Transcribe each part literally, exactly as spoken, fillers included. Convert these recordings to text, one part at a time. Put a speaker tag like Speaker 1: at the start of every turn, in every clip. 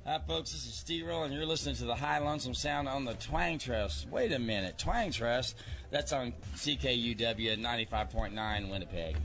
Speaker 1: Hi, folks. This is Steve Roll, and you're listening to the High Lonesome Sound on the Twang Trust. Wait a minute. Twang Trust? That's on C K U W at ninety-five point nine Winnipeg.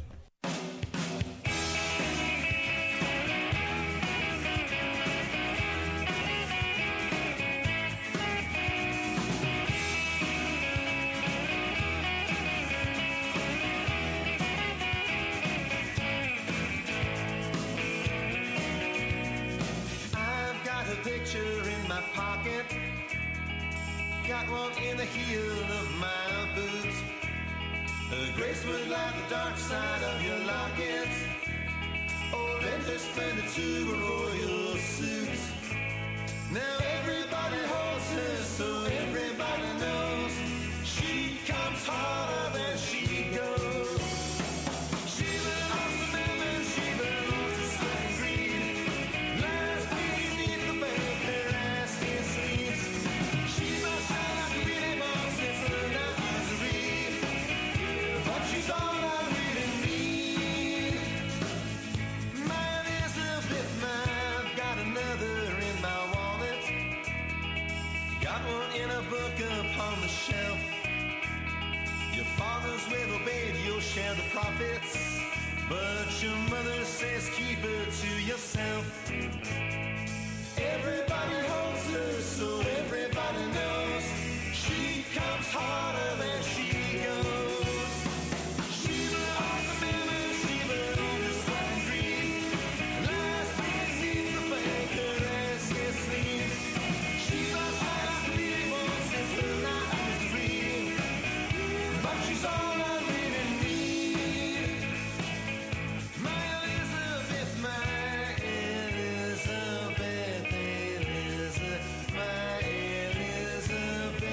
Speaker 2: Got one in the heel of my boots. Her grace was like the dark side of your locket. Oh, lent her splendor to a royal suit. Now everybody holds her, so everybody knows she comes harder than she goes. She belongs to them and she belongs to sweat and greed. Lies beneath the bed, her ass is sleeves. She's all shine like a really boss, it's a not misery. But she's all I really need. My Elizabeth, I've got another in my wallet. Got one in a book upon the shelf. Your father's will obey, you'll share the profits. But your mother says keep her to yourself. Everybody holds her, so everybody knows she comes harder than she goes. She belongs to men and she belongs to sweat and greed. Lies beneath the banker as his sleeve. She's all tied up to be one since the night misery. But she's all I really need. My Elizabeth, my Elizabeth, Elizabeth, my Elizabeth,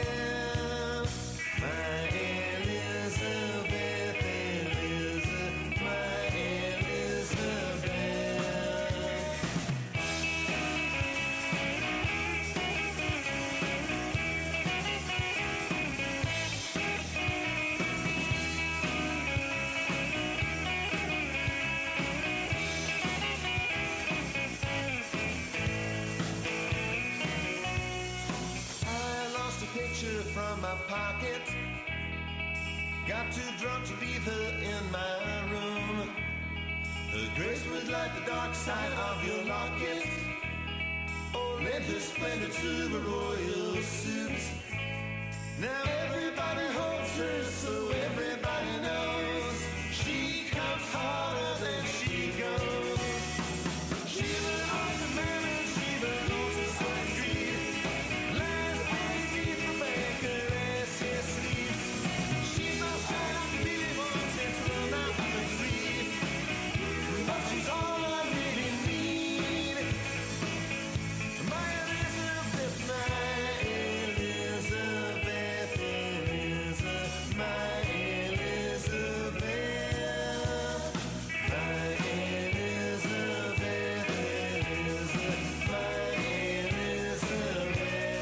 Speaker 2: my Elizabeth, Elizabeth, my Elizabeth. I lost a picture from my pocket. Got too drunk to leave her in my room. Her grace was like the dark side of your locket. Oh, lent her splendor to a royal suit. Now everybody holds her, so everybody knows she comes harder than she goes. She belongs to men and she belongs to sweat and greed. Lies beneath the banker as his sleeves. She's not shine up to be one since the night misery. But she's all I really need. My Elizabeth, my Elizabeth, Elizabeth, my Elizabeth, my Elizabeth, Elizabeth, my Elizabeth.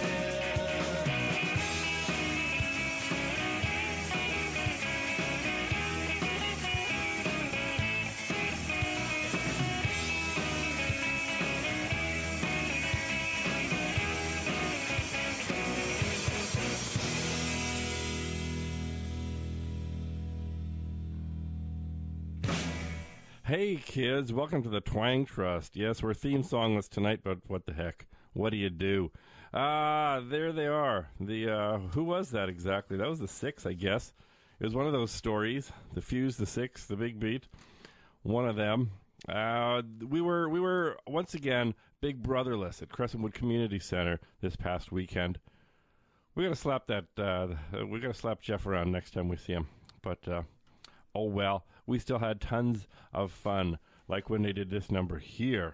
Speaker 3: Hey kids, welcome to the Twang Trust. Yes, we're theme songless tonight, but what the heck? What do you do? Ah, there they are. The uh, who was that exactly? That was the Six, I guess. It was one of those stories. The Fuse, the Six, the Big Beat. One of them. Uh, we were we were once again big brotherless at Crescentwood Community Center this past weekend. We gotta slap that. Uh, we gotta slap Jeff around next time we see him. But. Uh, Oh, well, we still had tons of fun, like when they did this number here.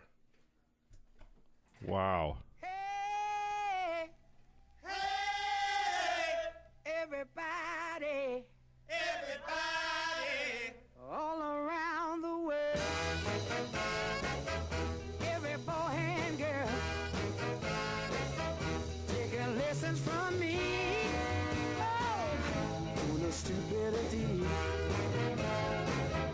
Speaker 3: Wow.
Speaker 4: Hey, hey, everybody, everybody, all around the world, every boy and girl, taking lessons from me, oh, on the stupidity.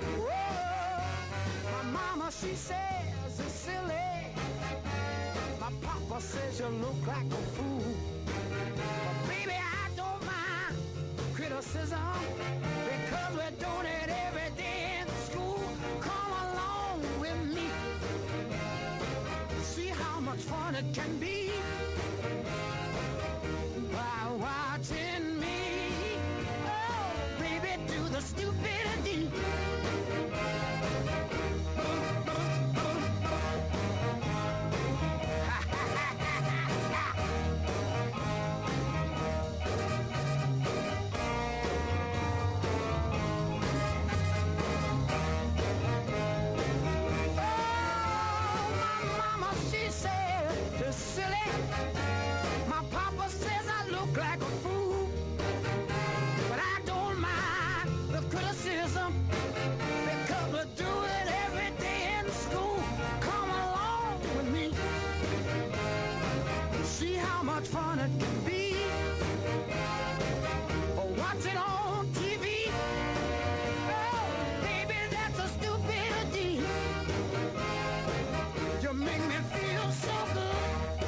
Speaker 4: Whoa, my mama, she says it's silly. My papa says you look like a fool. But baby, I don't mind criticism because we're doing it every day in school. Come along with me. See how much fun it can be by watching me. Oh, baby, do the stupidity. Fun it can be, or watch it on T V. Oh, baby, that's a stupidity. You make me feel so good,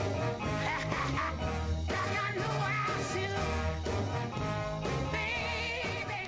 Speaker 4: like I know I should, baby.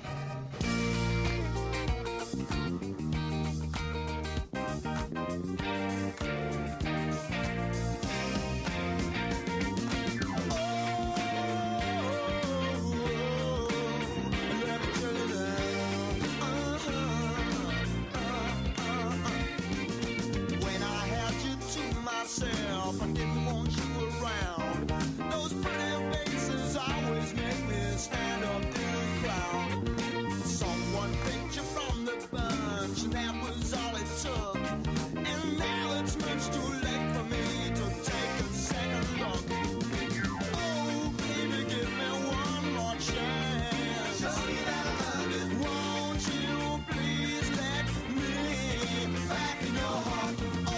Speaker 2: Myself, I didn't want you around. Those pretty faces always make me stand up in the crowd. Someone picked you from the bunch, and that was all it took. And now it's much too late for me to take a second look. Oh, baby, give me one more chance. Show me that I love it. Won't you please let me back in your heart?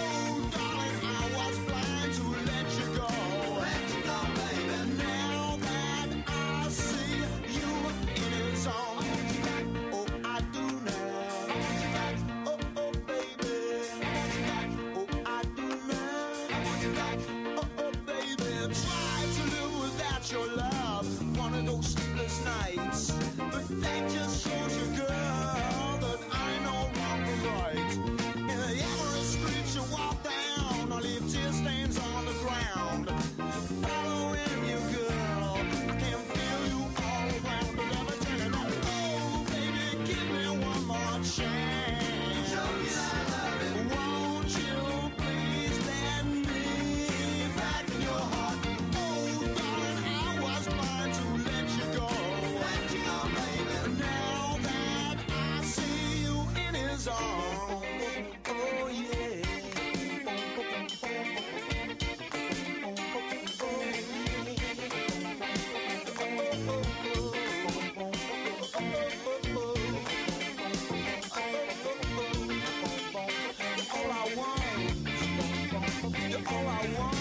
Speaker 2: Your love, one of those sleepless nights, but that just shows you, girl, that I know wrong from right. In every street you walk down, I leave tear stains on the ground. Following you, girl, I can feel you all around. But let me tell you now, oh baby, give me one more chance. Show me that I love it. Won't you please let me back in your heart? Oh, oh yeah. All I want, all I want.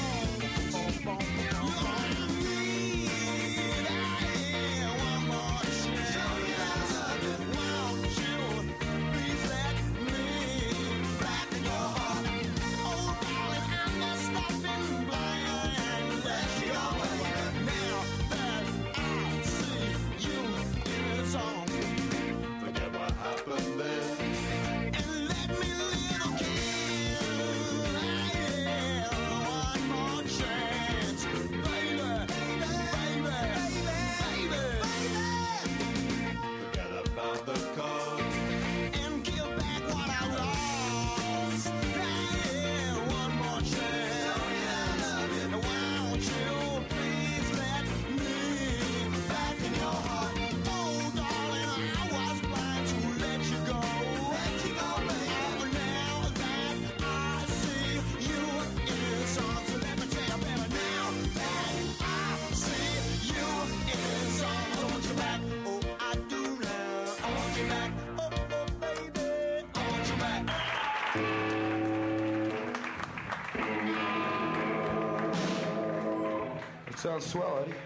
Speaker 5: Sounds swell, Eddie.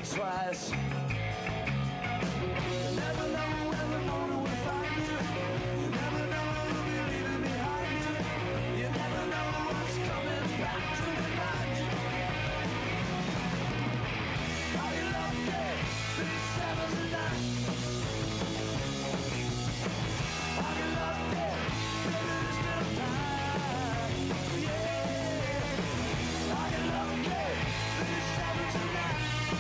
Speaker 4: twice. You never know when the morning will find you. You never know who'll be leaving behind you. You never know what's coming back to remind you. Are you lucky? Three sevens and nine. Are you lucky? Maybe there's still time. Yeah. Are you lucky? Three sevens and nine.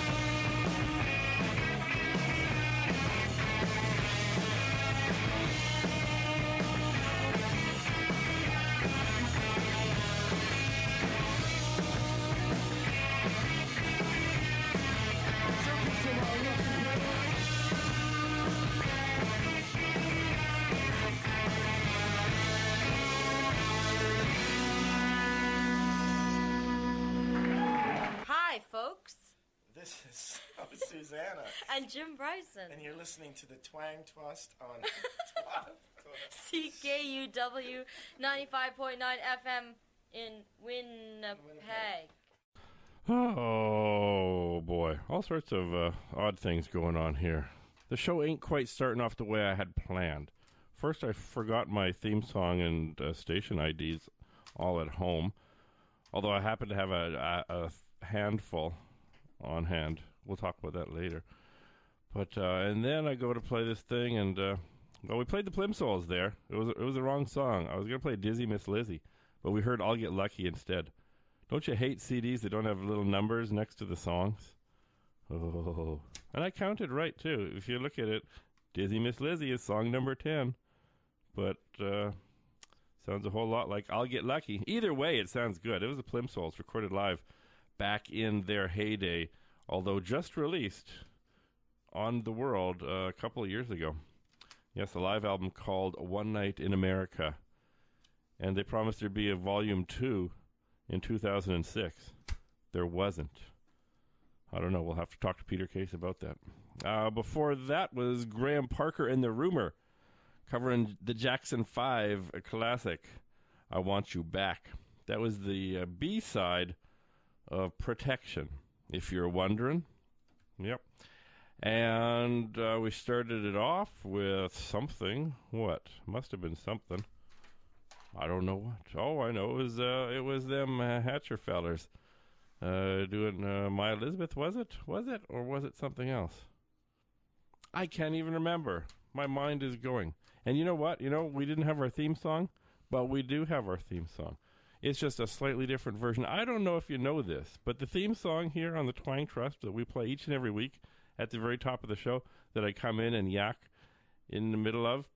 Speaker 6: Hi, folks.
Speaker 7: This is oh, Susanna,
Speaker 6: And Jim Bryson.
Speaker 7: and you're listening to the Twang Twist on
Speaker 6: C K U W ninety-five point nine F M in Winnipeg.
Speaker 3: Oh, boy. All sorts of uh, odd things going on here. The show ain't quite starting off the way I had planned. First, I forgot my theme song and uh, station I Ds all at home, although I happen to have a, a, a handful on hand. We'll talk about that later. But, uh, and then I go to play this thing, and, uh, well, we played the Plimsolls there. It was, it was the wrong song. I was going to play Dizzy Miss Lizzie, but we heard I'll Get Lucky instead. Don't you hate C Ds that don't have little numbers next to the songs? Oh. And I counted right, too. If you look at it, Dizzy Miss Lizzie is song number ten. But, uh, sounds a whole lot like I'll Get Lucky. Either way, it sounds good. It was the Plimsolls recorded live back in their heyday, although just released on the world uh, a couple of years ago. Yes, a live album called One Night in America. And they promised there'd be a volume two in two thousand six. There wasn't. I don't know. We'll have to talk to Peter Case about that. Uh, before that was Graham Parker and the Rumor, covering the Jackson five, a classic, I Want You Back. That was the uh, B-side of Protection, if you're wondering. Yep. And uh, we started it off with something. What? Must have been something. I don't know what. Oh, I know. It was, uh, it was them uh, Hatcher fellers uh, doing uh, My Elizabeth, was it? Was it? Or was it something else? I can't even remember. My mind is going. And you know what? You know, we didn't have our theme song, but we do have our theme song. It's just a slightly different version. I don't know if you know this, but the theme song here on the Twang Trust that we play each and every week at the very top of the show that I come in and yak in the middle of,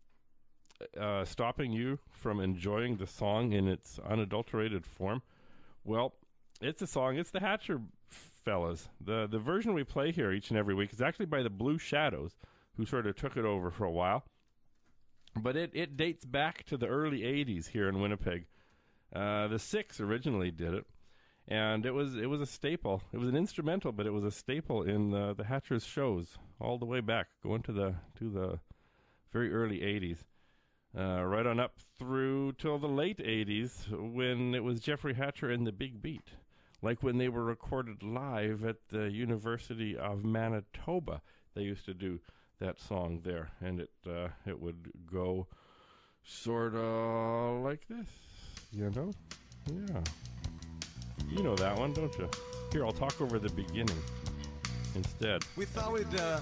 Speaker 3: uh, stopping you from enjoying the song in its unadulterated form, well, it's a song. It's the Hatcher fellas. The, the version we play here each and every week is actually by the Blue Shadows, who sort of took it over for a while. But it, it dates back to the early eighties here in Winnipeg. Uh, the Six originally did it, and it was it was a staple. It was an instrumental, but it was a staple in uh, the Hatchers shows all the way back, going to the to the very early eighties, uh, right on up through till the late eighties when it was Jeffrey Hatcher and the Big Beat, like when they were recorded live at the University of Manitoba. They used to do that song there, and it uh, it would go sort of like this. You know? Yeah. You know that one, don't you? Here, I'll talk over the beginning instead.
Speaker 8: We thought we'd uh,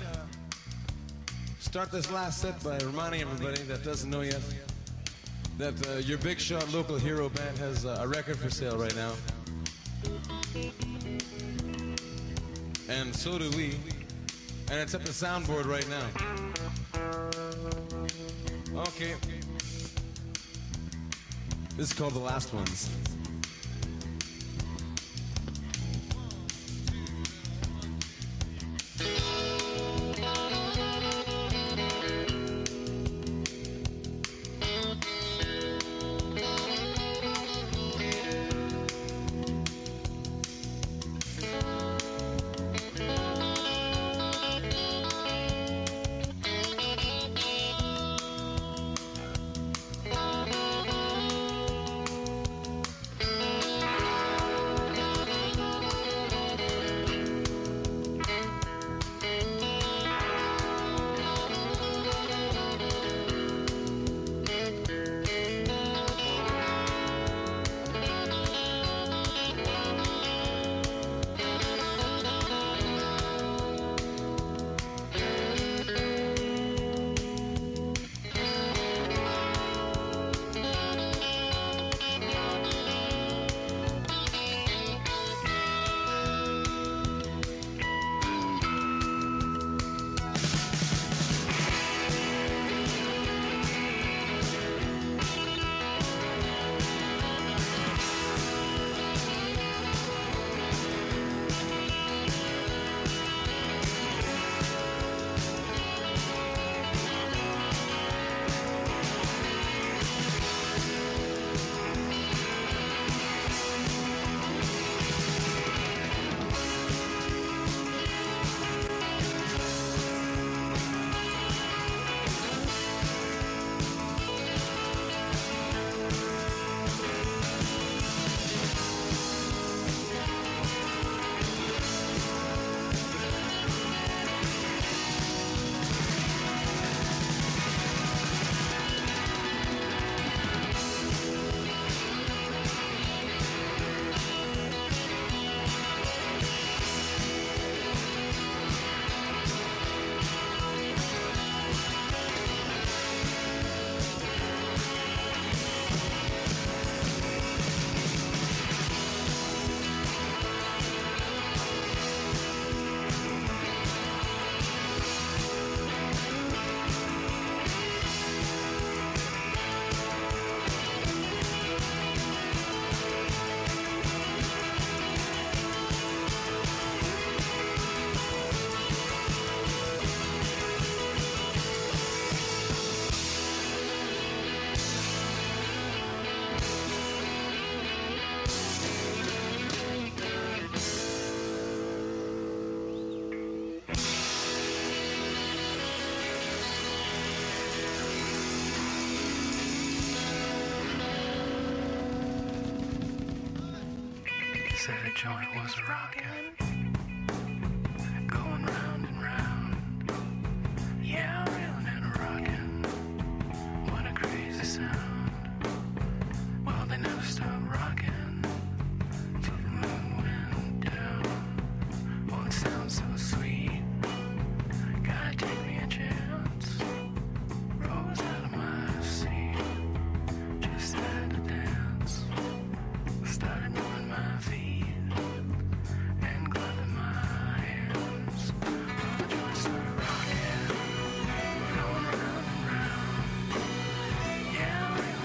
Speaker 8: start this last set by reminding everybody that doesn't know yet that uh, your Big Shot local hero band has uh, a record for sale right now. And so do we. And it's at the soundboard right now. Okay. This is called The Last Ones.
Speaker 9: said a joint was a rockin', going round and round. Yeah, reelin' and a rockin'. What a crazy sound. Well, they never stopped rockin' till the moon went down. Oh, it sounds so sweet. Gotta take me a chance. Rose out of my seat. Just had to dance. Started moving my feet and clapping my hands. Well, the joint started rocking, going round and round. Yeah,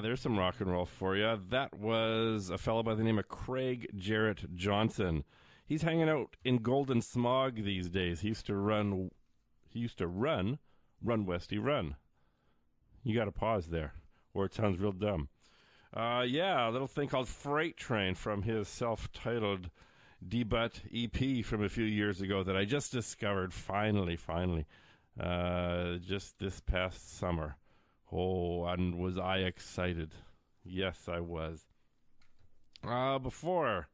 Speaker 3: there's some rock and roll for you. That was a fellow by the name of Craig Jarrett Johnson. He's hanging out in Golden Smog these days. He used to run, he used to run, Run Westy Run. You got to pause there, or it sounds real dumb. Uh, yeah, a little thing called Freight Train from his self-titled debut E P from a few years ago that I just discovered, finally, finally, uh, just this past summer. Oh, and was I excited. Yes, I was. Uh, before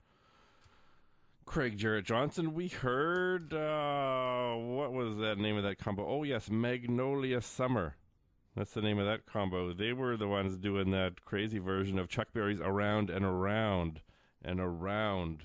Speaker 3: Craig Jarrett Johnson, we heard, uh, what was that name of that combo? Oh, yes, Magnolia Summer. That's the name of that combo. They were the ones doing that crazy version of Chuck Berry's Around and Around and Around.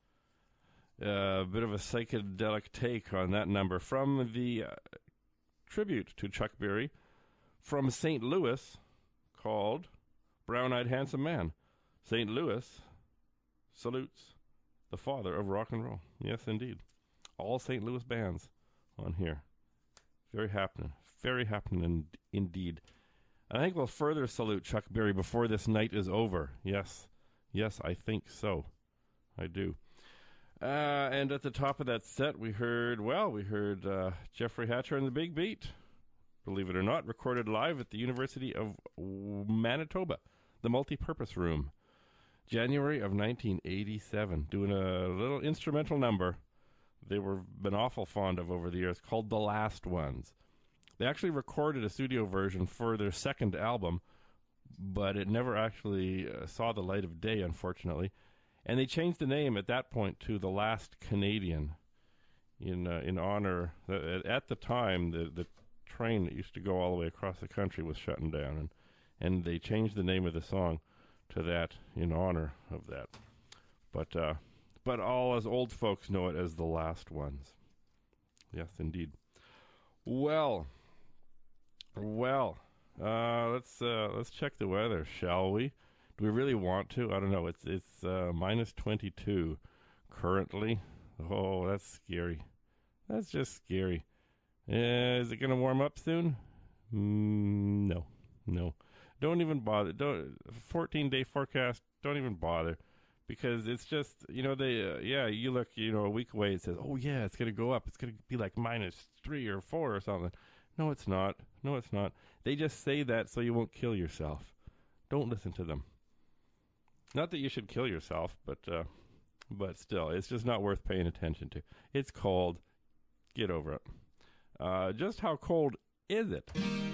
Speaker 3: A uh, bit of a psychedelic take on that number from the uh, tribute to Chuck Berry from Saint Louis called Brown-Eyed Handsome Man. Saint Louis salutes the father of rock and roll. Yes, indeed. All Saint Louis bands on here. Very happening. Very happening in, indeed. I think we'll further salute Chuck Berry before this night is over. Yes. Yes, I think so. I do. Uh, and at the top of that set, we heard, well, we heard uh, Jeffrey Hatcher and the Big Beat. Believe it or not, recorded live at the University of Manitoba, the Multipurpose Room. January of nineteen eighty-seven, doing a little instrumental number they were been awful fond of over the years called The Last Ones. They actually recorded a studio version for their second album, but it never actually uh, saw the light of day, unfortunately. And they changed the name at that point to The Last Canadian in uh, in honor. Uh, at the time, the, the train that used to go all the way across the country was shutting down, and, and they changed the name of the song to that in honor of that. But uh, but all as old folks know it as The Last Ones. Yes, indeed. Well, well, uh, let's uh, let's check the weather, shall we? Do we really want to? I don't know. It's it's uh, minus twenty-two currently. Oh, that's scary. That's just scary. Uh, is it going to warm up soon? Mm, no, no. Don't even bother. Don't fourteen-day forecast. Don't even bother, because it's just, you know, they uh, yeah. You look, you know, a week away. It says, oh yeah, it's going to go up. It's going to be like minus three or four or something. No, it's not. No, it's not. They just say that so you won't kill yourself. Don't listen to them. Not that you should kill yourself, but uh, but still, it's just not worth paying attention to. It's cold. Get over it. Uh, just how cold is it?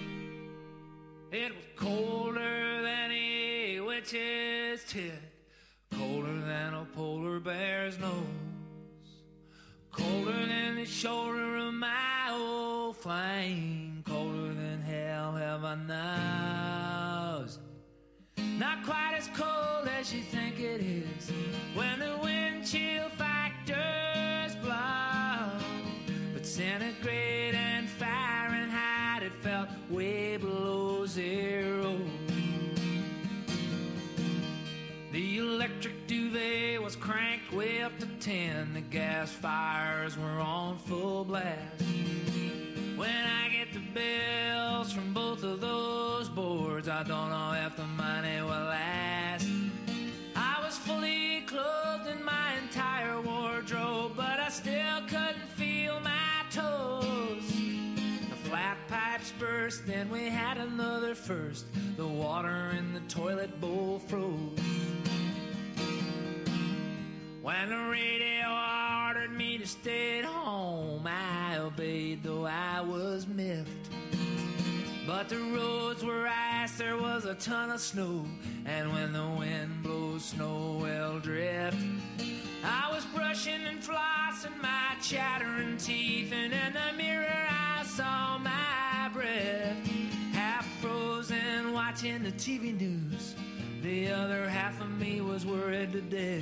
Speaker 9: It was colder than a witch's tit, colder than a polar bear's nose, colder than the shoulder of my old flame, colder than hell heaven knows. Not quite as cold as you think it is when the wind chill factors blow, but centigrade and Fahrenheit, it felt way below zero. The electric duvet was cranked way up to ten. The gas fires were on full blast. When I get the bills from both of those boards, I don't know if the money will last. I was fully clothed in my entire wardrobe, but I still couldn't feel my toes. The flat pipes burst, then we had another first. The water in the toilet bowl froze. When the radio ordered me to stay at home, I obeyed, though I was miffed. But the roads were ice, there was a ton of snow, and when the wind blows, snow will drift. I was brushing and flossing my chattering teeth, and in the mirror I saw my breath. Half frozen, watching the T V news. The other half of me was worried to death.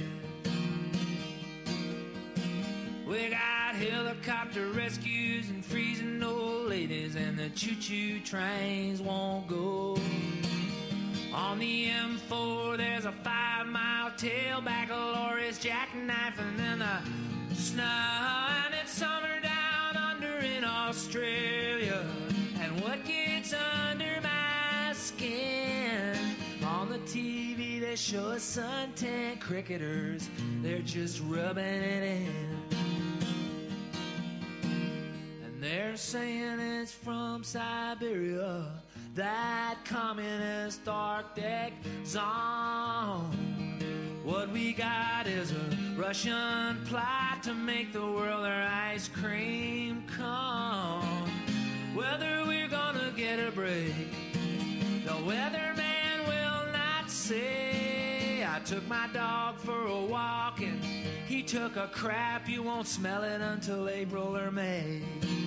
Speaker 9: We got helicopter rescues and freezing old ladies, and the choo-choo trains won't go. On the M four there's a five-mile tailback of lorries jackknifing in the snow, and it's summer down under in Australia. And what gets under my skin on the
Speaker 10: they show us suntan cricketers. They're just rubbing it in. And they're saying it's from Siberia, that communist Arctic zone. What we got is a Russian plot to make the world our ice cream cone. Whether we're gonna get a break, the weatherman will not say. I took my dog for a walk and he took a crap. You won't smell it until April or May.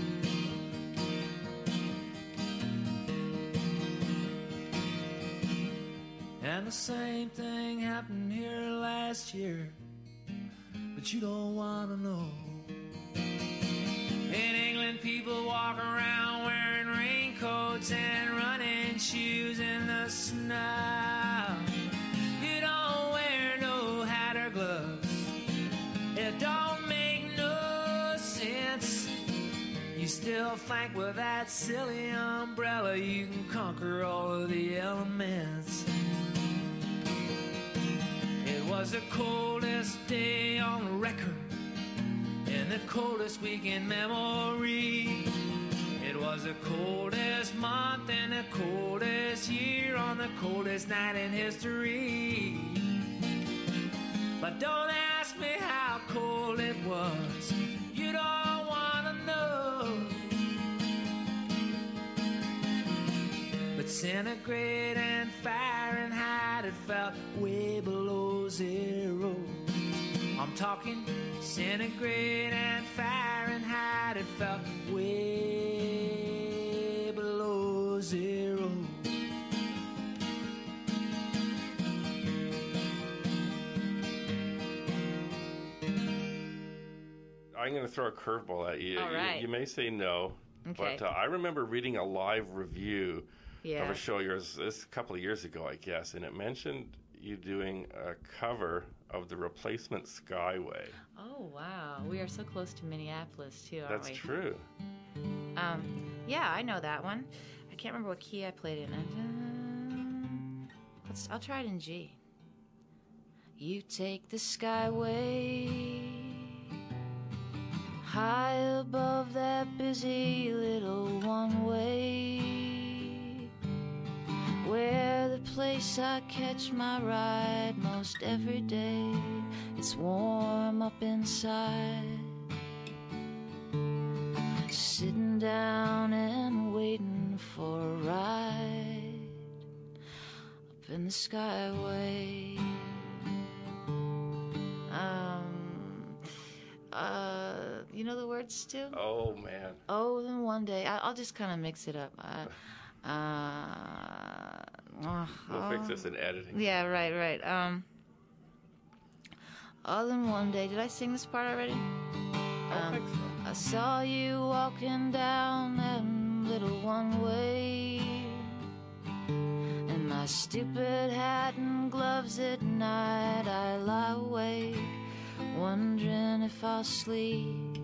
Speaker 10: And the same thing happened here last year, but you don't want to know. In England, people walk around wearing raincoats and running shoes in the snow. You don't wear no hat or gloves. It don't make no sense. You still think with that silly umbrella you can conquer all of the elements. It was the coldest day on record and the coldest week in memory. It was the coldest month and the coldest year on the coldest night in history. But don't ask me how cold it was. You don't want to know. But centigrade and Fahrenheit, it felt way below zero. I'm talking centigrade and Fahrenheit, it felt way below zero.
Speaker 3: I'm going to throw a curveball at you.
Speaker 11: All right.
Speaker 3: You, you may say no,
Speaker 11: Okay.
Speaker 3: but uh, I remember reading a live review
Speaker 11: Yeah.
Speaker 3: of a show yours this a couple of years ago, I guess, and it mentioned you doing a cover of the Replacement Skyway.
Speaker 11: Oh, wow. We are so close to Minneapolis, too, aren't
Speaker 3: That's
Speaker 11: we?
Speaker 3: true.
Speaker 11: Um, yeah, I know that one. I can't remember what key I played in it. Um, let's, I'll try it in G. You take the Skyway high above that busy little one-way, where the place I catch my ride most every day. It's warm up inside, sitting down and waiting for a ride up in the Skyway. Um, uh, you know the words, Stu?
Speaker 3: Oh, man.
Speaker 11: Oh, then one day. I, I'll just kind of mix it up. Uh, uh, oh,
Speaker 3: We'll fix
Speaker 11: oh.
Speaker 3: this in editing.
Speaker 11: Yeah, right, right. Um, all in one day. Did I sing this part already?
Speaker 3: I think so.
Speaker 11: I saw you walking down that little one-way, in my stupid hat and gloves at night. I lie awake, wondering if I'll sleep,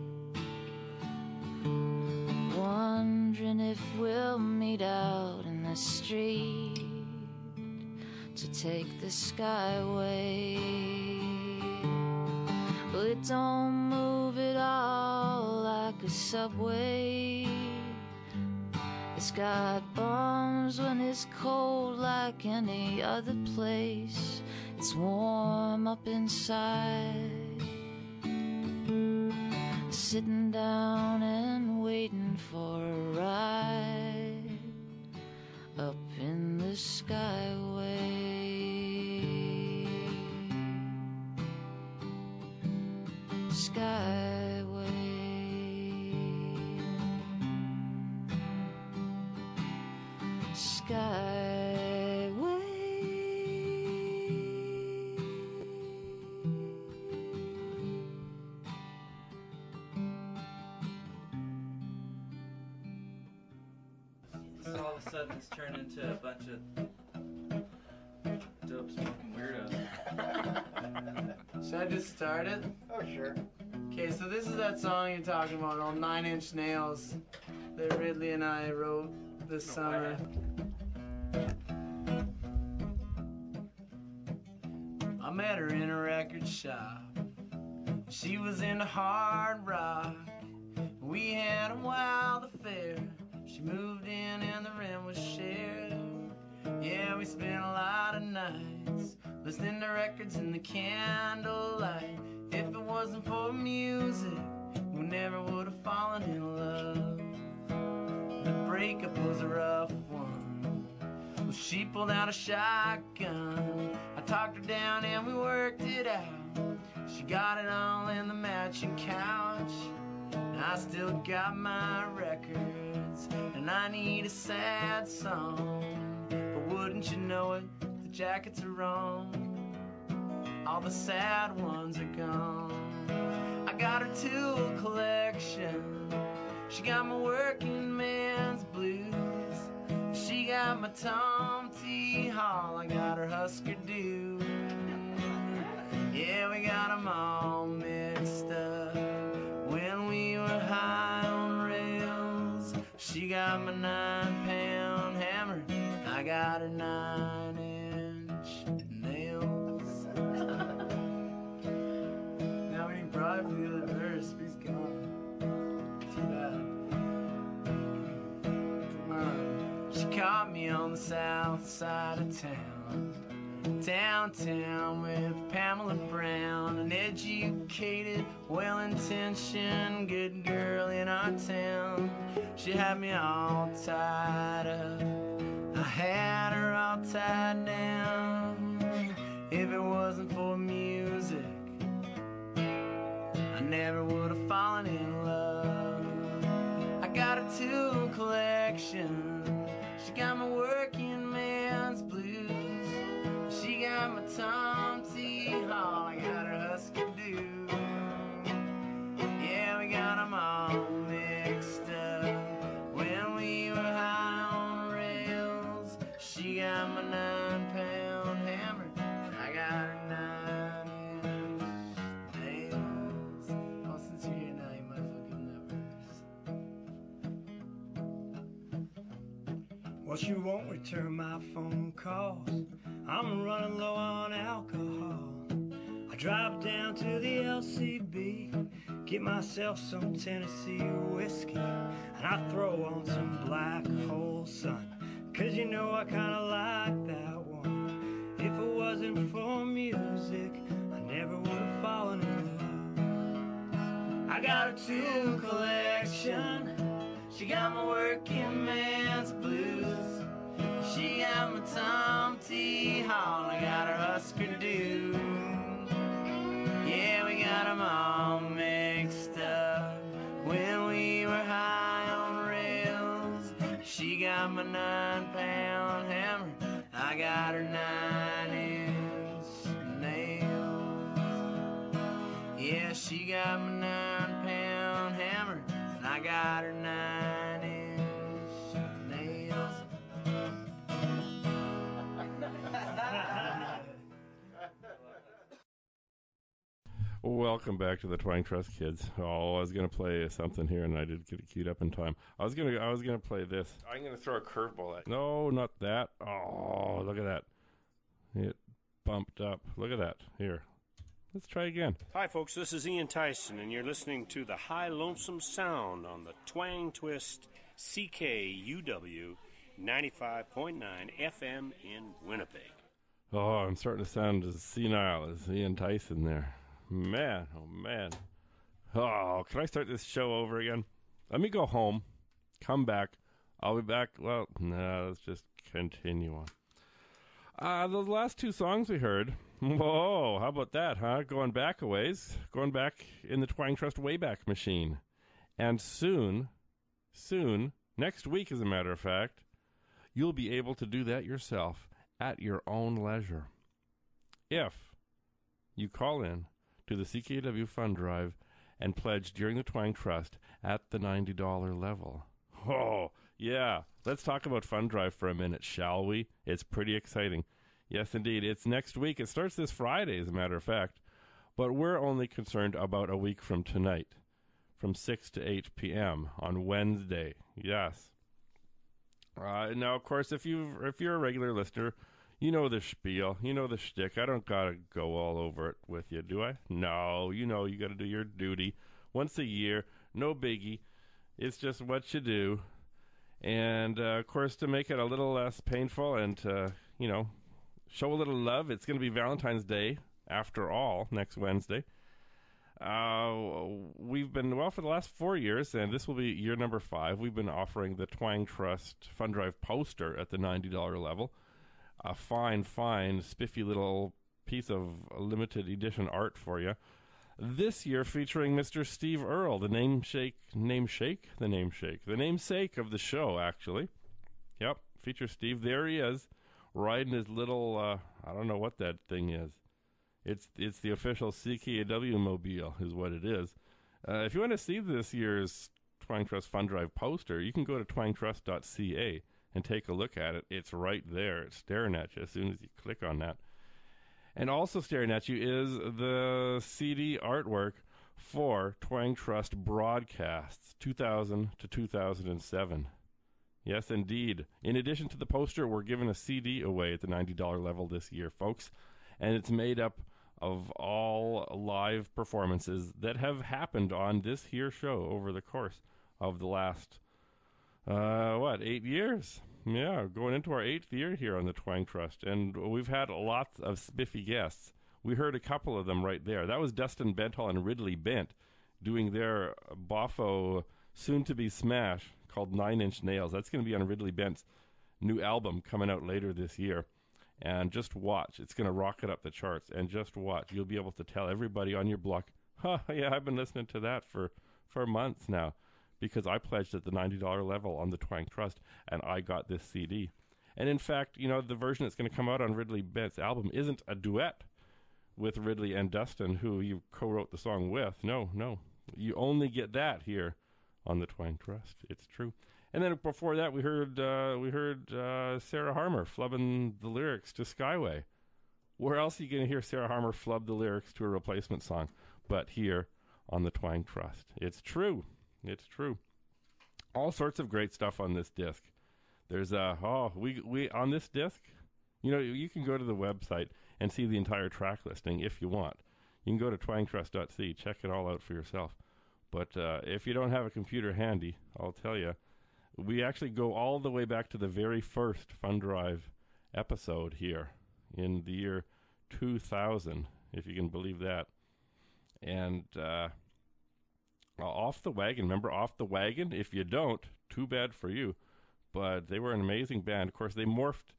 Speaker 11: wondering if we'll meet out in the street to take the Skyway. Well, it don't move at all like a subway. It's got bums when it's cold like any other place. It's warm up inside, sitting down and waiting for a ride up in the Skyway. Skyway. Skyway.
Speaker 12: So all of a sudden it's turned into a bunch of dope smoking weirdos.
Speaker 13: Should I just start it?
Speaker 7: Oh, sure.
Speaker 13: Okay, so this is that song you're talking about, old Nine Inch Nails, that Ridley and I wrote this summer. her in a record shop. She was into hard rock. We had a wild affair. She moved in and the rent was shared. Yeah, we spent a lot of nights listening to records in the candlelight. If it wasn't for music, we never would have fallen in love. The breakup was a rough one. Well, she pulled out a shotgun. I talked her down and we worked it out. She got it all in the matching couch. And I still got my records, and I need a sad song. But wouldn't you know it, the jackets are wrong. All the sad ones are gone. I got her tool collection. She got my working man's blues. She got my Tom T. Hall. I got her Husker Du. Yeah, we got them all mixed up. When we were high on rails, she got my nine-pound hammer. I got her nine-inch nails. Now we need Brian for the other verse. He's gone. Too bad. Come on. She caught me on the south side of town, downtown with Pamela Brown, an educated, well-intentioned, good girl in our town. She had me all tied up. I had her all tied down. If it wasn't for music, I never would have fallen in love. I got her tool collection. She got my working man's blues. She got my Tom T. Hall. I got her Husker Du. Yeah, we got them all mixed up. When we were high on rails, she got my nine-pound hammer. I got her nine-inch nails. Oh, since you're here now, you might as well give them that verse.
Speaker 14: Well, she won't return my phone calls. I'm running low on alcohol. I drive down to the L C B, get myself some Tennessee whiskey, and I throw on some Black Hole Sun, 'cause you know I kinda like that one. If it wasn't for music, I never would have fallen in love. I got a tool collection. She got my working man's blues. She got my Tom T. Hall. I got her Husker Du. Yeah, we got them all mixed up. When we were high on rails, she got my nine-pound hammer. I got her nine-inch nails. Yeah, she got my nine-pound hammer. I got her nine-inch nails.
Speaker 3: Welcome back to the Twang Trust, kids. Oh, I was gonna play something here, and I did get it queued up in time. I was gonna, I was gonna play this. I'm gonna throw a curveball at you. No, not that. Oh, look at that. It bumped up. Look at that. Here, let's try again.
Speaker 15: Hi, folks. This is Ian Tyson, and you're listening to the High Lonesome Sound on the Twang Twist C K U W ninety-five point nine F M in Winnipeg.
Speaker 3: Oh, I'm starting to sound as senile as Ian Tyson there. Man, oh man. Oh, can I start this show over again? Let me go home, come back. I'll be back. Well, no, let's just continue on. Uh, those last two songs we heard. Whoa, how about that, huh? Going back a ways. Going back in the Twang Trust Wayback Machine. And soon, soon, next week as a matter of fact, you'll be able to do that yourself at your own leisure. If you call in to the C K W Fund Drive and pledge during the Twang Trust at the ninety dollars level. Oh, yeah. Let's talk about Fund Drive for a minute, shall we? It's pretty exciting. Yes, indeed. It's next week. It starts this Friday, as a matter of fact. But we're only concerned about a week from tonight, from six to eight p.m. on Wednesday. Yes. Uh, now, of course, if, you if you're a regular listener, You know the spiel. You know the shtick. I don't got to go all over it with you, do I? No, you know you got to do your duty once a year. No biggie. It's just what you do. And, uh, of course, to make it a little less painful and to, you know, show a little love, it's going to be Valentine's Day, after all, next Wednesday. Uh, we've been, well, for the last four years, and this will be year number five, we've been offering the Twang Trust Fun Drive poster at the ninety dollars level. A fine, fine, spiffy little piece of limited edition art for you. This year featuring Mister Steve Earle, the namesake, namesake? The namesake. The namesake of the show, actually. Yep, feature Steve. There he is, riding his little, uh, I don't know what that thing is. It's it's the official C K A W mobile, is what it is. Uh, if you want to see this year's Twang Trust Fun Drive poster, you can go to twang trust dot c a and take a look at it. It's right there. It's staring at you as soon as you click on that. And also staring at you is the C D artwork for Twang Trust Broadcasts two thousand to two thousand seven. Yes, indeed. In addition to the poster, we're giving a C D away at the ninety dollars level this year, folks. And it's made up of all live performances that have happened on this here show over the course of the last, uh, what, eight years? Yeah, going into our eighth year here on the Twang Trust. And we've had lots of spiffy guests. We heard a couple of them right there. That was Dustin Bentall and Ridley Bent doing their Boffo soon-to-be smash called Nine Inch Nails. That's going to be on Ridley Bent's new album coming out later this year. And just watch. It's going to rocket up the charts. And just watch. You'll be able to tell everybody on your block, huh, yeah, I've been listening to that for, for months now, because I pledged at the ninety dollars level on the Twang Trust, and I got this C D. And in fact, you know, the version that's going to come out on Ridley Bent's album isn't a duet with Ridley and Dustin, who you co-wrote the song with. No, no. You only get that here on the Twang Trust. It's true. And then before that, we heard uh, we heard uh, Sarah Harmer flubbing the lyrics to Skyway. Where else are you going to hear Sarah Harmer flub the lyrics to a replacement song but here on the Twang Trust? It's true. It's true. All sorts of great stuff on this disc. There's uh oh we we on this disc, you know, you can go to the website and see the entire track listing if you want. You can go to twang trust dot c, check it all out for yourself. But uh, if you don't have a computer handy, I'll tell you, we actually go all the way back to the very first Fun Drive episode here in the year two thousand, if you can believe that. And uh, Off the Wagon, remember Off the Wagon? If you don't, too bad for you. But they were an amazing band. Of course, they morphed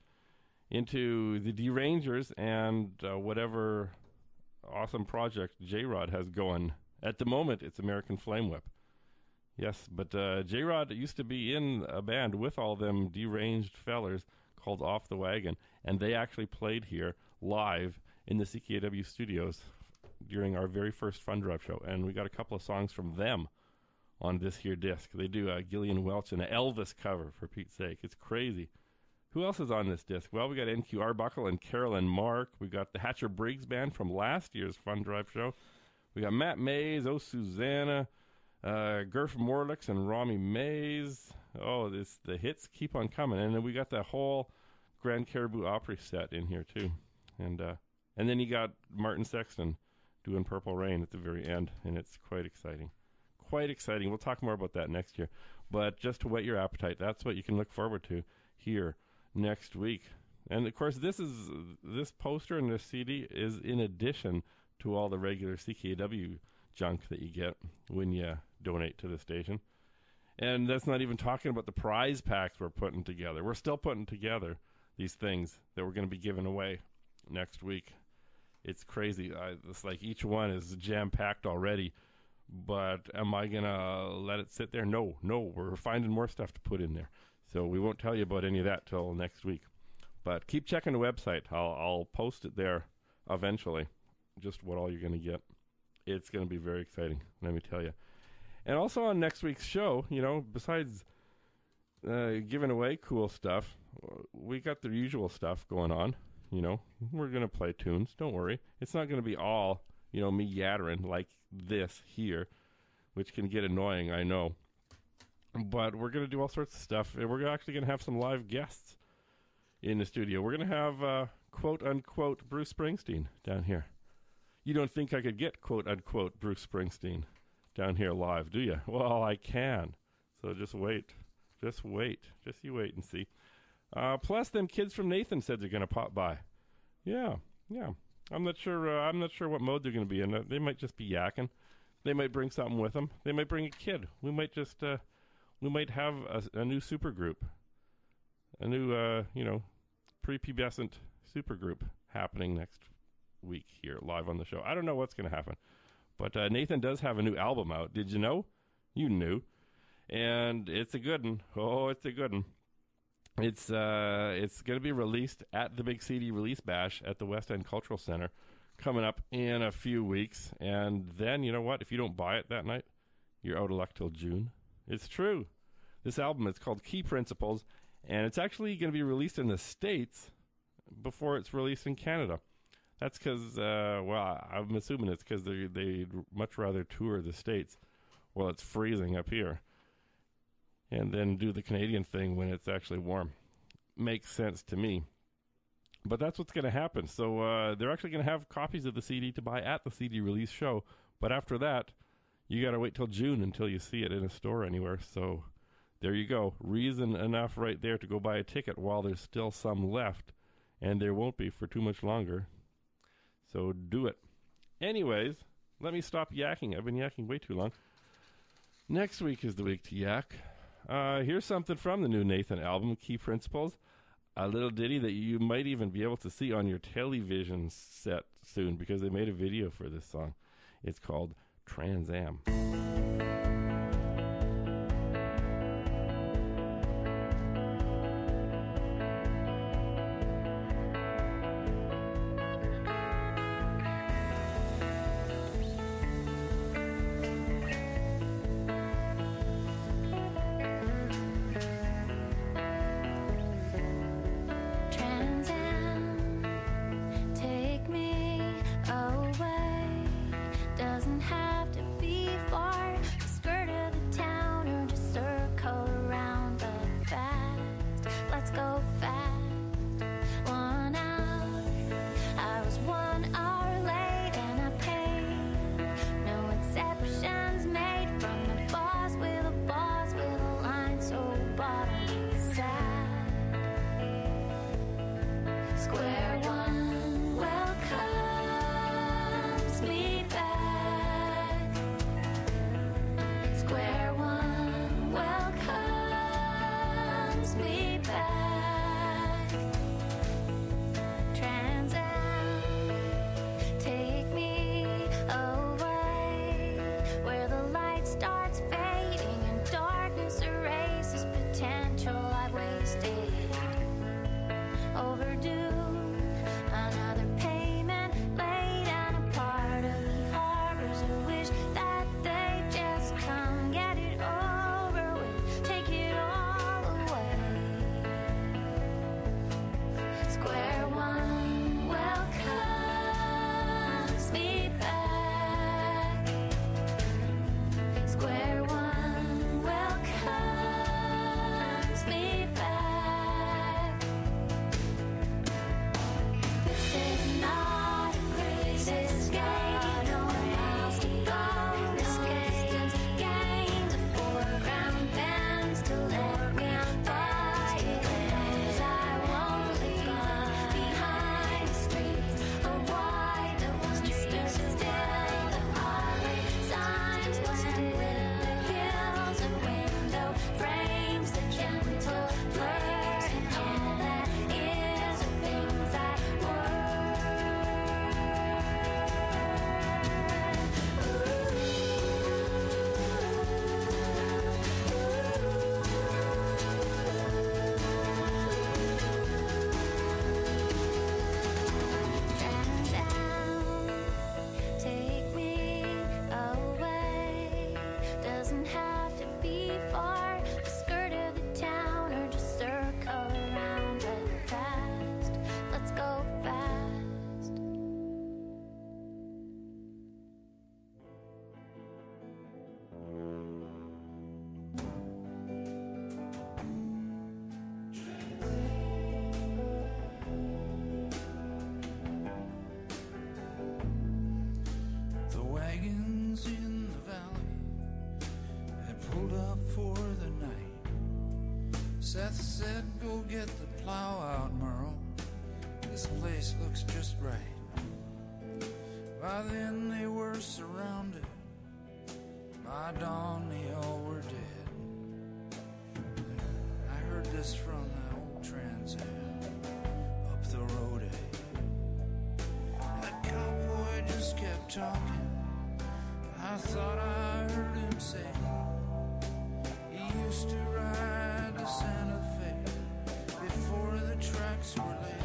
Speaker 3: into the Derangers and uh, whatever awesome project J-Rod has going. At the moment, it's American Flame Whip. Yes, but uh, J-Rod used to be in a band with all them deranged fellers called Off the Wagon, and they actually played here live in the C K A W studios during our very first Fun Drive show, and we got a couple of songs from them on this here disc. They do a Gillian Welch and an Elvis cover, for Pete's sake. It's crazy. Who else is on this disc? Well, we got N Q Arbuckle and Carolyn Mark. We got the Hatcher Briggs Band from last year's Fun Drive show. We got Matt Mays, Oh Susanna, uh, Gerf Morlix and Rami Mays. Oh, this the hits keep on coming. And then we got the whole Grand Caribou Opry set in here, too. And uh, and then you got Martin Sexton doing Purple Rain at the very end, and it's quite exciting. Quite exciting. We'll talk more about that next year. But just to whet your appetite, that's what you can look forward to here next week. And, of course, this is this poster and this C D is in addition to all the regular C K A W junk that you get when you donate to the station. And that's not even talking about the prize packs we're putting together. We're still putting together these things that we're going to be giving away next week. It's crazy. I, it's like each one is jam-packed already. But am I going to let it sit there? No, no. We're finding more stuff to put in there. So we won't tell you about any of that till next week. But keep checking the website. I'll, I'll post it there eventually, just what all you're going to get. It's going to be very exciting, let me tell you. And also on next week's show, you know, besides uh, giving away cool stuff, we got the usual stuff going on. You know, we're going to play tunes. Don't worry. It's not going to be all, you know, me yattering like this here, which can get annoying, I know. But we're going to do all sorts of stuff. And we're actually going to have some live guests in the studio. We're going to have uh, quote-unquote Bruce Springsteen down here. You don't think I could get quote-unquote Bruce Springsteen down here live, do you? Well, I can. So just wait. Just wait. Just you wait and see. Uh, plus, them kids from Nathan said they're going to pop by. Yeah, yeah. I'm not sure. Uh, I'm not sure what mode they're going to be in. Uh, they might just be yakking. They might bring something with them. They might bring a kid. We might just. Uh, we might have a, a new super group. A new, uh, you know, prepubescent super group happening next week here live on the show. I don't know what's going to happen, but uh, Nathan does have a new album out. Did you know? You knew, and it's a good one. Oh, it's a good one. It's uh, it's going to be released at the Big C D Release Bash at the West End Cultural Center coming up in a few weeks. And then, you know what? If you don't buy it that night, you're out of luck till June. It's true. This album is called Key Principles, and it's actually going to be released in the States before it's released in Canada. That's because, uh, well, I'm assuming it's because they, they'd much rather tour the States while it's freezing up here, and then do the Canadian thing when it's actually warm. Makes sense to me. But that's what's going to happen. So uh, they're actually going to have copies of the C D to buy at the C D release show. But after that, you got to wait till June until you see it in a store anywhere. So there you go. Reason enough right there to go buy a ticket while there's still some left. And there won't be for too much longer. So do it. Anyways, let me stop yakking. I've been yakking way too long. Next week is the week to yak. Uh, here's something from the new Nathan album, Key Principles. A little ditty that you might even be able to see on your television set soon because they made a video for this song. It's called Trans Am.
Speaker 16: Trans Am, take me away. Doesn't have to be far.
Speaker 17: Seth said, go get the plow out, Merle. This place looks just right. By then they were surrounded. By dawn they all were dead. I heard this from the old Trans Am up the road. Eh? That cowboy just kept talking. I thought I heard him say he used to ride to Santa Fe before the tracks were laid.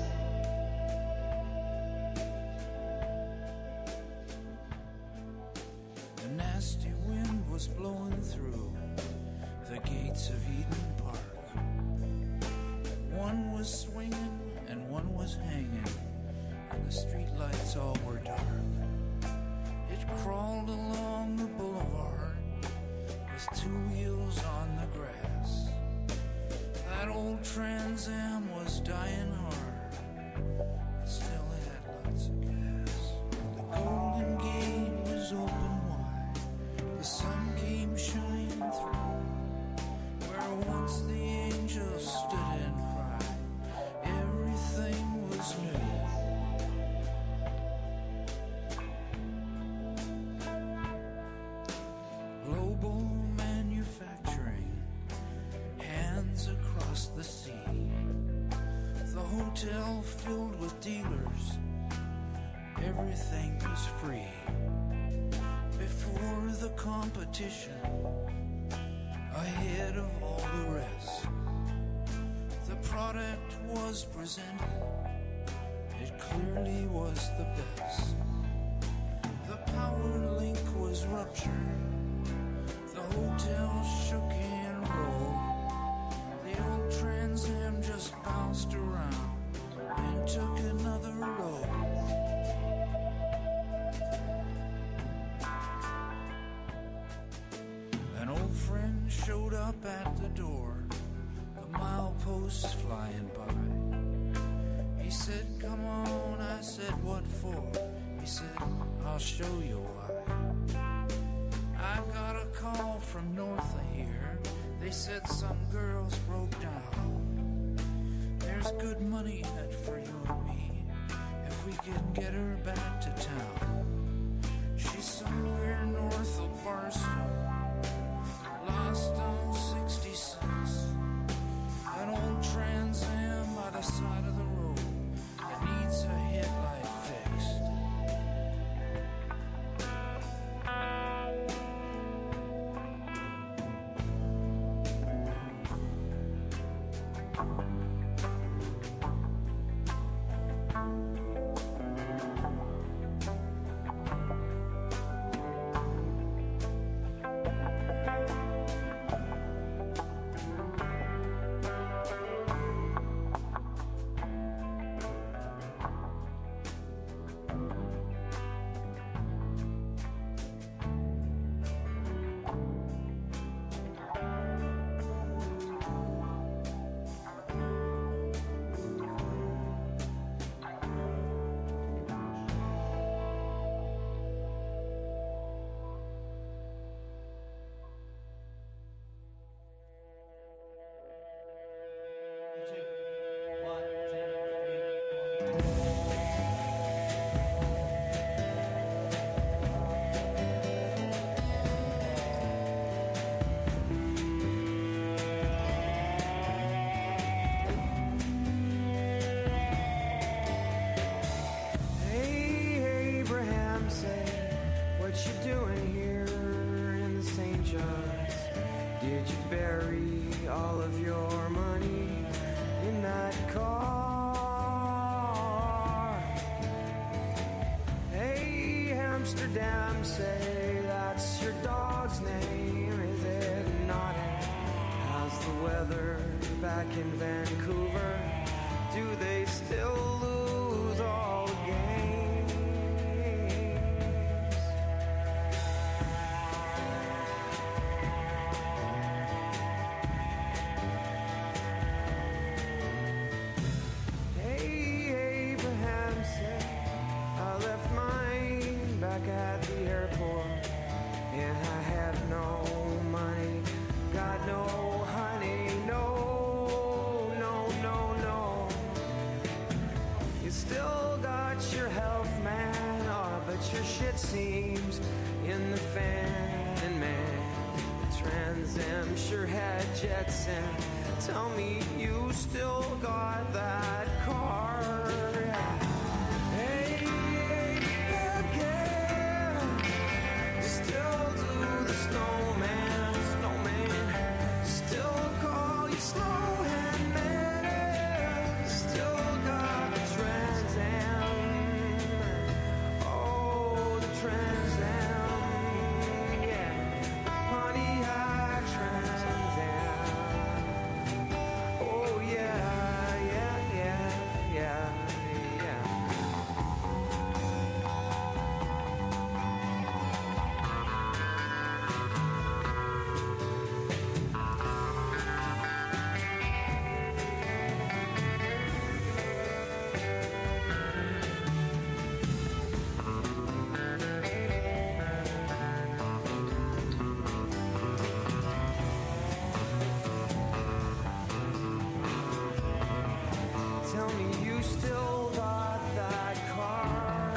Speaker 17: The nasty wind was blowing through the gates of Eden Park. One was swinging and one was hanging, and the street lights all were dark. It crawled along the boulevard with two wheels on the grass. That old Trans Am was dying hard, but still had lots of gas. The Golden Gate was open wide. The sun came shining through. Where once the angels stood and cried, everything was new. Global manufacturing, hands across the sea. The hotel filled with dealers, everything was free. Before the competition, ahead of all the rest, the product was presented, it clearly was the best. The power link was ruptured, the hotel shook and rolled. The old Trans Am just bounced around and took another road. An old friend showed up at the door, the mileposts flying by. He said, come on, I said, what for? He said, I'll show you why. I got a call from north of here. They said some girls broke down. There's good money in it for you and me if we can get her back to town. She's somewhere north of Barstow, lost on sixty-six. An old Trans Am by the side of the road that needs a headlight fixed.
Speaker 18: Hey, Abraham, say, what you doing here in the Saint John's? Did you bury all of your money in that car? Hey, Amsterdam, say, that's your dog's name, is it not? How's the weather back in Vancouver? Do they still lose all the games? Hey, Abraham said, I left mine back at the airport. And I have no money, got no honey, no shit seams in the fan, and man, the Trans Am sure had jets. And tell me you still got that car. Hey, again, still do the snowman, snowman, still call you Snowhead Man, still got the Trans Am, oh, the Trans Am, yeah, Pontiac Trans Am, oh yeah, yeah, yeah, yeah. Tell me you still got that car.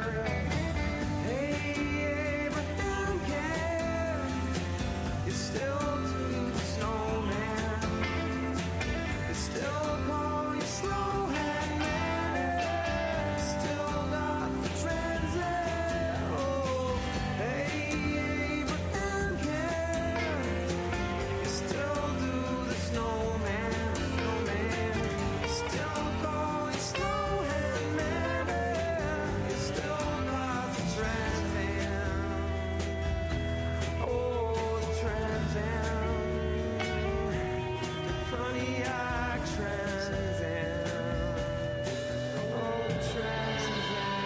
Speaker 18: Hey, Abraham can you still do the snowman? You still call you Snowhead Man, still got the Trans Am. Oh, hey, Abraham can you still do the snowman, snowman? Still call you Snowhead Man, you still got the Trans Am, oh, the Trans Am, the Pontiac Trans Am, oh, the Trans Am.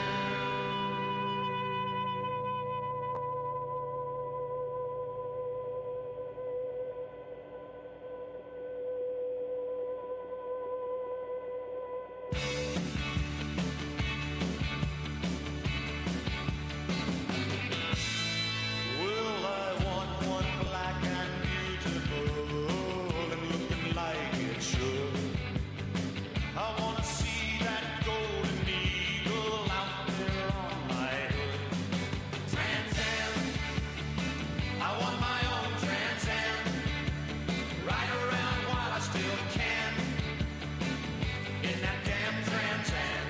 Speaker 2: Well, I want one black and beautiful and looking like it should. I want to see that golden eagle out there on my hood. Trans Am, I want my own Trans Am. Ride around while I still can in that damn Trans Am.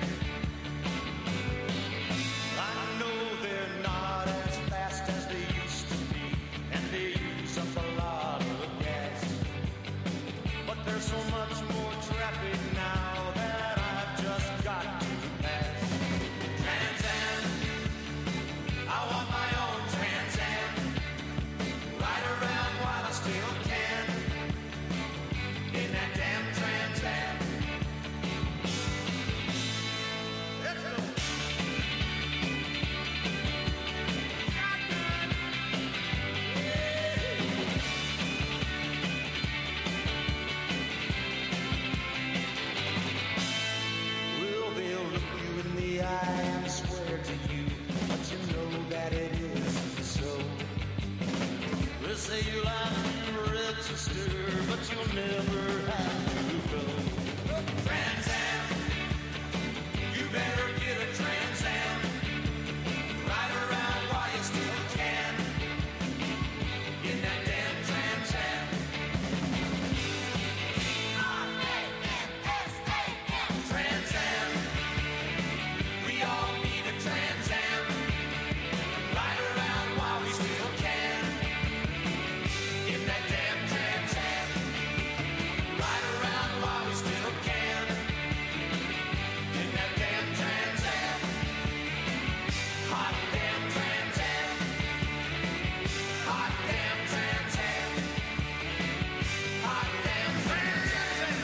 Speaker 2: I know they're not as fast as they used to be, and they use up a lot of gas. But there's so much more traffic now that I've just got to pass. Trans Am, I want my own Trans Am. Ride around while I still can in that damn Trans Am. Let's go. Well, they'll look you in the eye and swear to you, but you know that it isn't so. They'll say you'll have to register, but you'll never have to go. Trans Am, you better get a Trans Am. Ride around while you still can in that damn Trans Am. Trans Am, we all need a Trans Am. Ride around while we still can in that damn Trans Am. Ride around while we still can in that damn Trans Am. Hot damn Trans Am. Hot damn Trans Am. Hot damn Trans Am.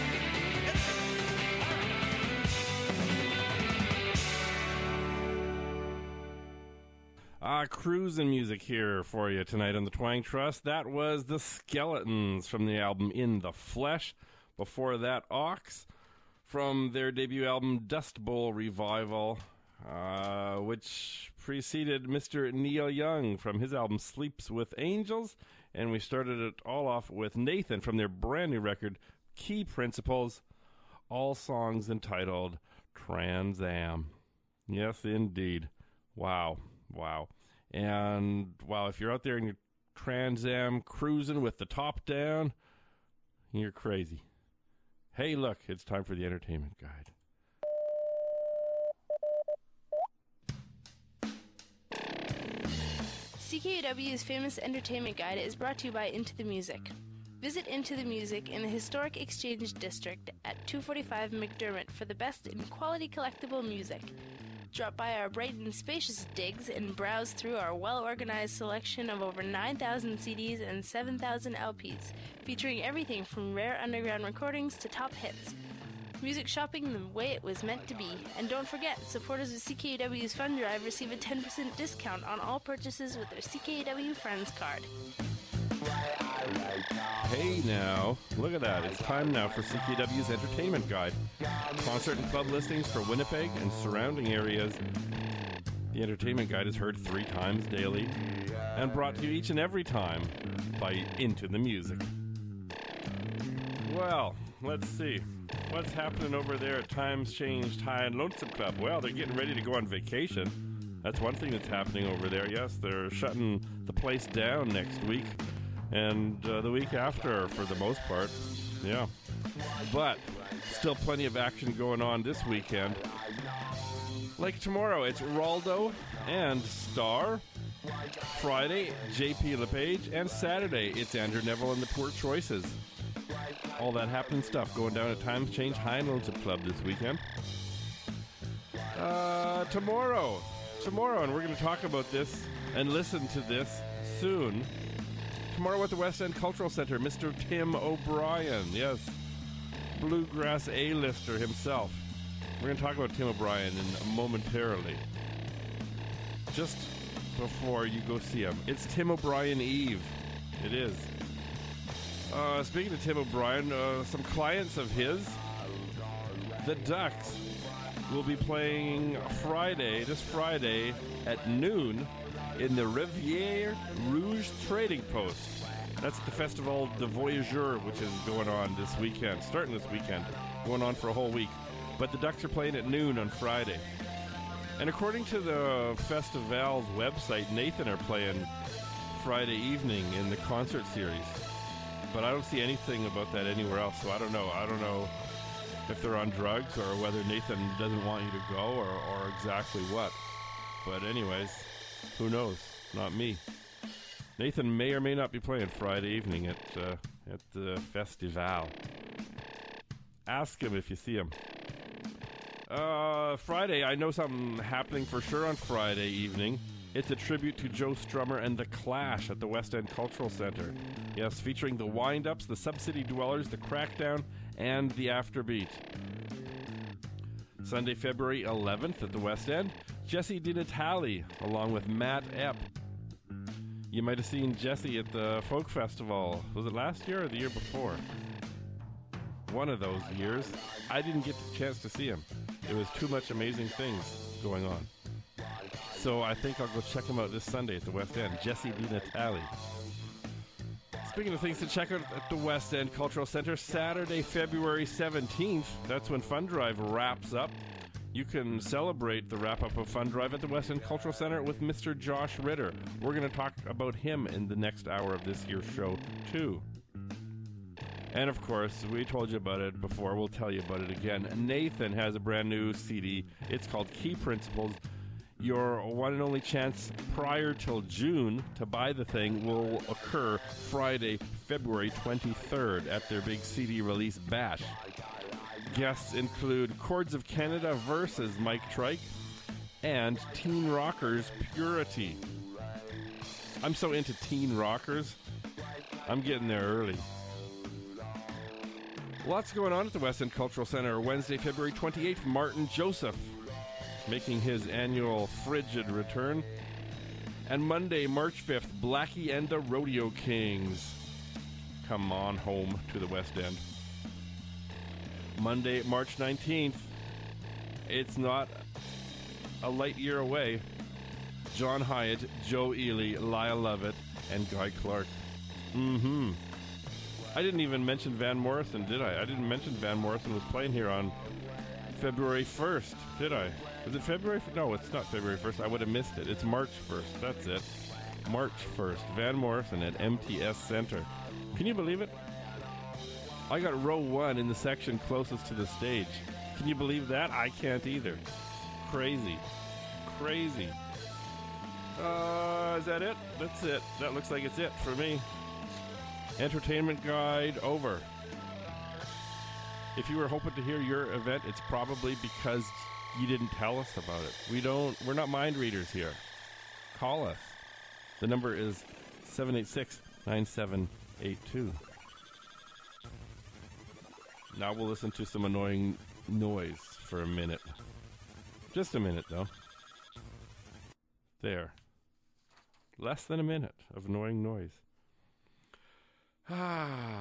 Speaker 3: Ah, cruising music here for you tonight on the Twang Trust. That was the Skeletons from the album In the Flesh. Before that, Ox from their debut album Dust Bowl Revival, uh, which preceded Mister Neil Young from his album Sleeps with Angels. And we started it all off with Nathan from their brand new record Key Principles, all songs entitled Trans Am. Yes, indeed. Wow. Wow. And, wow, if you're out there in your Trans Am cruising with the top down, you're crazy. Hey, look, it's time for the entertainment guide.
Speaker 19: C K U W's famous entertainment guide is brought to you by Into the Music. Visit Into the Music in the historic Exchange District at two forty-five McDermott for the best in quality collectible music. Drop by our bright and spacious digs and browse through our well-organized selection of over nine thousand C Ds and seven thousand L Ps, featuring everything from rare underground recordings to top hits. Music shopping the way it was meant to be. And don't forget, supporters of C K U W's Fund Drive receive a ten percent discount on all purchases with their C K U W Friends card.
Speaker 3: Hey now, look at that. It's time now for C K U W's entertainment guide. Concert and club listings for Winnipeg and surrounding areas. The entertainment guide is heard three times daily and brought to you each and every time by Into the Music. Well, let's see. What's happening over there at Times Changed High and Lonesome Club? Well, they're getting ready to go on vacation. That's one thing that's happening over there. Yes, they're shutting the place down next week and uh, the week after for the most part. Yeah. But still plenty of action going on this weekend. Like tomorrow, it's Raldo and Star. Friday, J P LePage. And Saturday, it's Andrew Neville and the Poor Choices. All that happening stuff going down at Times Change High and Lonesome Club this weekend. Uh, tomorrow. Tomorrow, and we're going to talk about this and listen to this soon. Tomorrow at the West End Cultural Center, Mister Tim O'Brien. Yes, bluegrass A-lister himself. We're going to talk about Tim O'Brien in momentarily. Just before you go see him, it's Tim O'Brien Eve. It is. Uh, speaking of Tim O'Brien, uh, some clients of his, the Ducks, will be playing Friday, this Friday at noon in the Rivière Rouge Trading Post. That's the Festival de Voyageurs, which is going on this weekend, starting this weekend, going on for a whole week. But the Ducks are playing at noon on Friday. And according to the Festival's website, Nathan are playing Friday evening in the concert series. But I don't see anything about that anywhere else, so I don't know. I don't know if they're on drugs or whether Nathan doesn't want you to go or, or exactly what. But anyways, who knows? Not me. Nathan may or may not be playing Friday evening at uh, at the Festival. Ask him if you see him. Uh, Friday, I know something happening for sure on Friday evening. It's a tribute to Joe Strummer and The Clash at the West End Cultural Center. Yes, featuring the Wind-Ups, the Sub-City Dwellers, the Crackdown, and the Afterbeat. Sunday, February eleventh at the West End, Jesse DiNatale, along with Matt Epp. You might have seen Jesse at the Folk Festival. Was it last year or the year before? One of those years. I didn't get the chance to see him. There was too much amazing things going on. So I think I'll go check him out this Sunday at the West End. Jesse DiNatale. Speaking of things to check out at the West End Cultural Center, Saturday, February seventeenth, that's when Fund Drive wraps up. You can celebrate the wrap-up of Fund Drive at the West End Cultural Center with Mister Josh Ritter. We're going to talk about him in the next hour of this here show, too. And, of course, we told you about it before. We'll tell you about it again. Nathan has a brand new C D. It's called Key Principles. Your one and only chance prior till June to buy the thing will occur Friday, February twenty-third at their big C D release bash. Guests include Chords of Canada versus Mike Trike and Teen Rockers Purity. I'm so into Teen Rockers. I'm getting there early. Lots going on at the West End Cultural Center. Wednesday, February twenty-eighth, Martin Joseph making his annual frigid return. And Monday, March fifth, Blackie and the Rodeo Kings come on home to the West End. Monday, March nineteenth, it's not a light year away. John Hyatt, Joe Ely, Lyle Lovett, and Guy Clark. Mm-hmm. I didn't even mention Van Morrison, did I? I didn't mention Van Morrison was playing here on February first, did I? Is it February? No, it's not February first. I would have missed it. It's March first. That's it. March first. Van Morrison at M T S Center. Can you believe it? I got row one in the section closest to the stage. Can you believe that? I can't either. Crazy. Crazy. Uh, is that it? That's it. That looks like it's it for me. Entertainment guide over. If you were hoping to hear your event, it's probably because you didn't tell us about it. We don't, we're not mind readers here. Call us. The number is seven eight six, nine seven eight two. Now we'll listen to some annoying noise for a minute. Just a minute, though. There. Less than a minute of annoying noise. Ah.